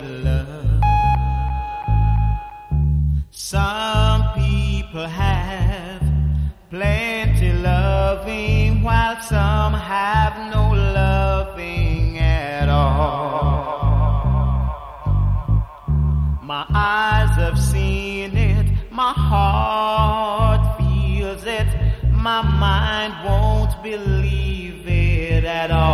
love. Some people have plenty loving, while some have no loving at all. My eyes have seen it, my heart feels it, my mind won't believe it at all.